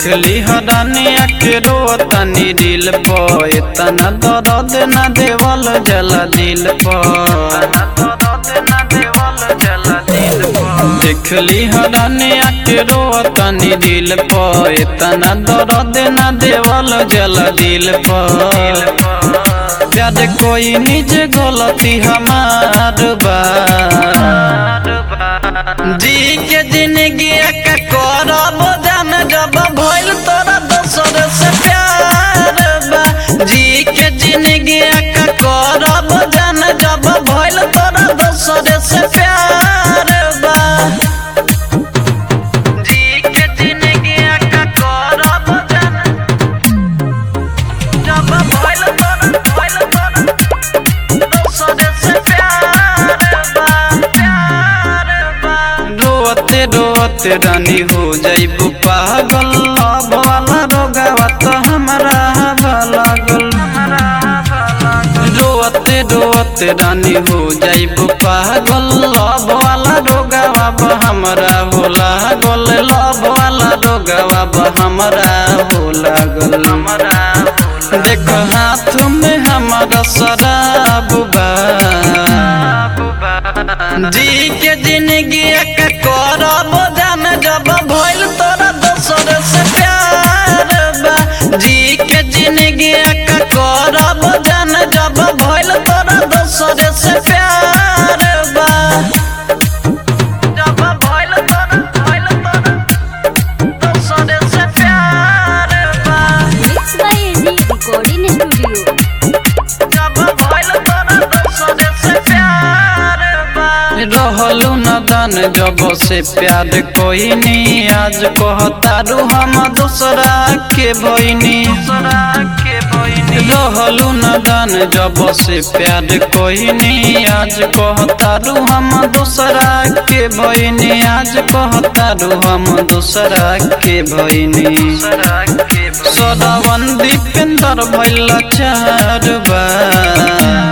देखली हरानिया के रोतनी दिल पर इतना दर्द न देवल जला दिल पर देखली हरानिया के रोतनी दिल पर इतना दर्द न देवल जला दिल पर प्यार कोई निज गलती हमार बा जी के जिंदगी का करब जान जब भइल तोरा दोसर से प्यार बा जी के जिंदगी का करब जान जब भइल तोरा दोसर से प्यार बा जी के जिंदगी का करब जान जब भइल तोरा दोसर से प्यार बा रोते रोते रानी हो जाइबू पागल अब वाला रोगवा तो हमारा लागल रोते रोते रानी हो जाइबू पागल अब वाला रोगवा हमारा हो लागल लब वाला रोगवा हमारा हो लागल देख हाथ में हमारा शराब बा जी के जिंदगी का करब जान जब भइल तोरा दोसर से प्यार बा जी के जिंदगी का करब जान जब भइल तोरा दोसर से प्यार बा जब भइल तोरा दोसर से प्यार बा mix by AG recording studio. जब भइल तोरा दोसर से प्यार बा रहलू नदान जब से प्यार कोई नहीं आज कहतारू हम दूसरा के भइनी रहलू नदान जब से प्यार कोई नहीं आज कहतारू हम दूसरा के भइनी आज कहतारू हम दूसरा के भइनी सदावन दीपेंद्र भइल चार बा